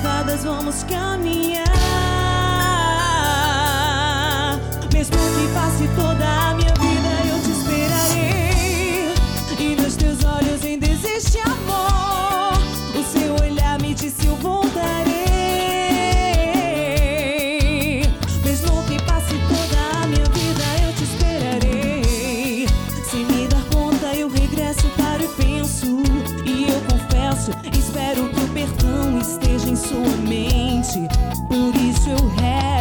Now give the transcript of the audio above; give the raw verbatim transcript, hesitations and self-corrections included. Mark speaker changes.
Speaker 1: dadas vamos caminhar. Mesmo que passe toda a minha vida, eu te esperarei. E nos teus olhos ainda existe amor. O seu olhar me disse eu voltarei. Mesmo que passe toda a minha vida, eu te esperarei. Sem me dar conta eu regresso, paro e penso. E eu confesso, espero que o perdão esteja em sua mente. Por isso eu rezo.